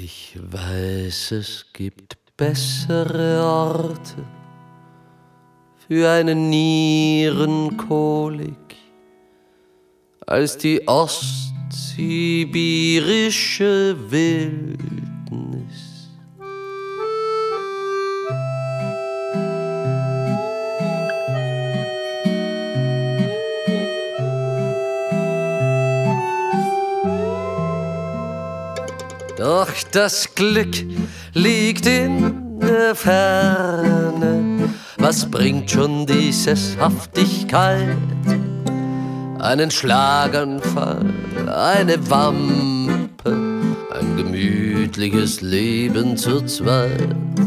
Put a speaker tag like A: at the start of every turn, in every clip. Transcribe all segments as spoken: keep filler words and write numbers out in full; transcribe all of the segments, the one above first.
A: Ich weiß, es gibt bessere Orte für eine Nierenkolik als die ostsibirische Wildnis. Doch das Glück liegt in der Ferne. Was bringt schon die Sesshaftigkeit? Einen Schlaganfall, eine Wampe, ein gemütliches Leben zu zweit.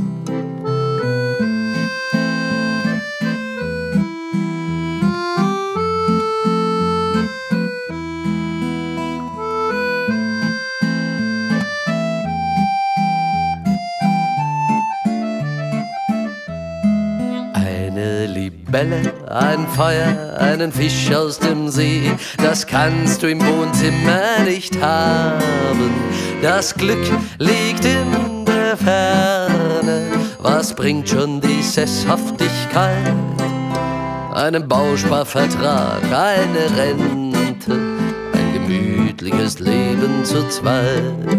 A: Eine Libelle, ein Feuer, einen Fisch aus dem See, das kannst du im Wohnzimmer nicht haben. Das Glück liegt in der Ferne. Was bringt schon die Sesshaftigkeit? Einen Bausparvertrag, eine Rente, ein gemütliches Leben zu zweit.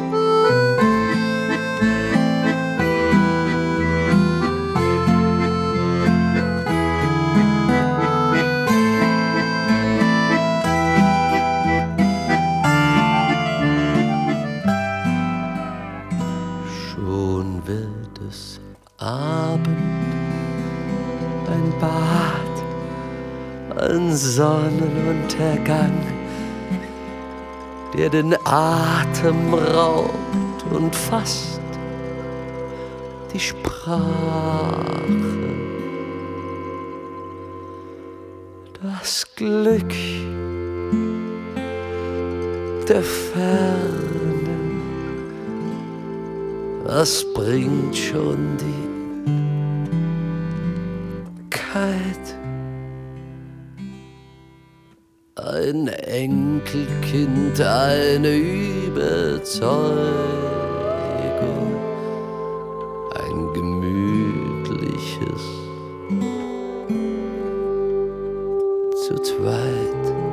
A: Schon wird es Abend, ein Bad, ein Sonnenuntergang, der den Atem raubt und fast die Sprache. Das Glück der Ferne. Was bringt schon die Kalt? Ein Enkelkind, eine Überzeugung, ein gemütliches zu zweit.